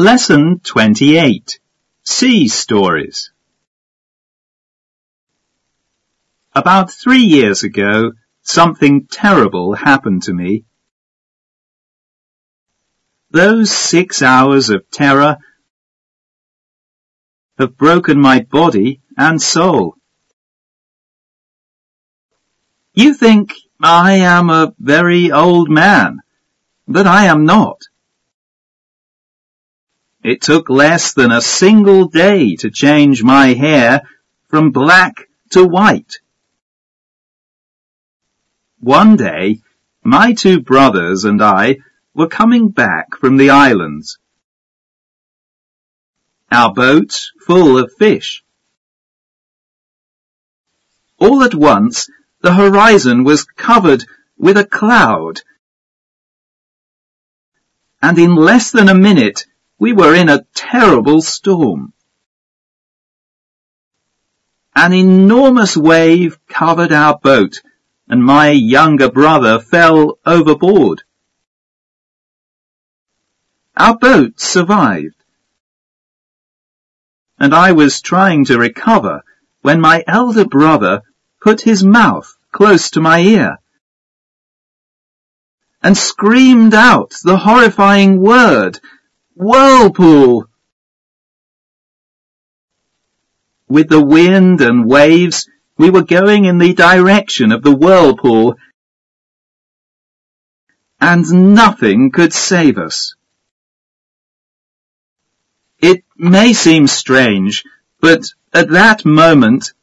Lesson 28. Sea Stories. About 3 years ago, something terrible happened to me. Those 6 hours of terror have broken my body and soul. You think I am a very old man, but I am not. It took less than a single day to change my hair from black to white. One day, my 2 brothers and I were coming back from the islands. Our boat full of fish. All at once, the horizon was covered with a cloud, and in less than a minute, we were in a terrible storm. An enormous wave covered our boat, and my younger brother fell overboard. Our boat survived, and I was trying to recover when my elder brother put his mouth close to my ear and screamed out the horrifying word, "Whirlpool!" With the wind and waves, we were going in the direction of the whirlpool, and nothing could save us. It may seem strange, but at that moment,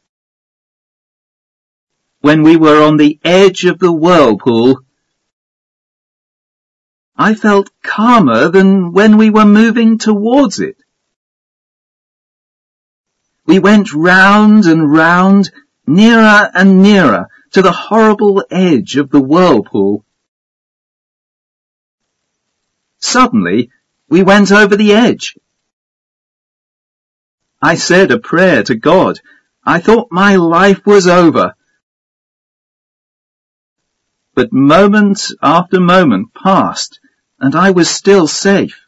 when we were on the edge of the whirlpool, I felt calmer than when we were moving towards it. We went round and round, nearer and nearer to the horrible edge of the whirlpool. Suddenly, we went over the edge. I said a prayer to God. I thought my life was over. But moment after moment passed, and I was still safe.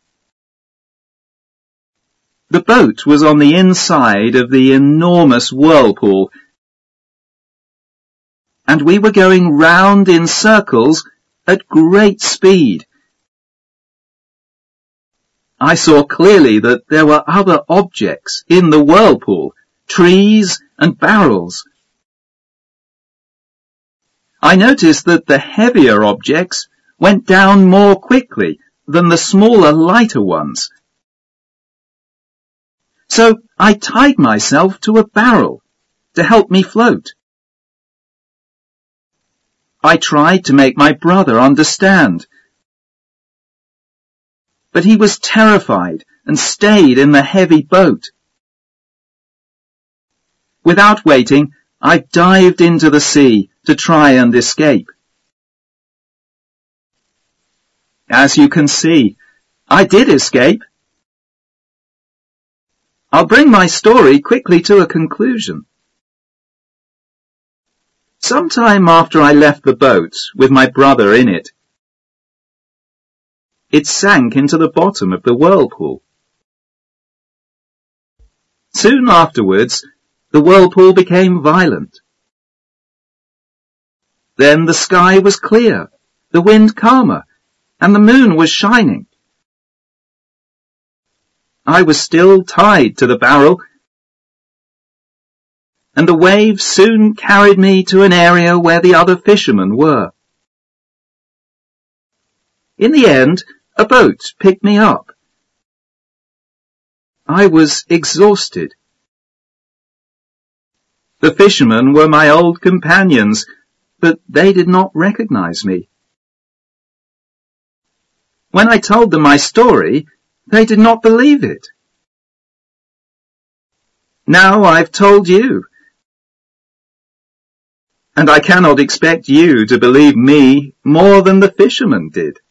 The boat was on the inside of the enormous whirlpool, and we were going round in circles at great speed. I saw clearly that there were other objects in the whirlpool, trees and barrels. I noticed that the heavier objects went down more quickly than the smaller, lighter ones. So I tied myself to a barrel to help me float. I tried to make my brother understand, but he was terrified and stayed in the heavy boat. Without waiting, I dived into the sea to try and escape. As you can see, I did escape. I'll bring my story quickly to a conclusion. Sometime after I left the boat with my brother in it, it sank into the bottom of the whirlpool. Soon afterwards, the whirlpool became violent. Then the sky was clear, the wind calmer, and the moon was shining. I was still tied to the barrel, and the waves soon carried me to an area where the other fishermen were. In the end, a boat picked me up. I was exhausted. The fishermen were my old companions, but they did not recognize me. When I told them my story, they did not believe it. Now I've told you, and I cannot expect you to believe me more than the fishermen did.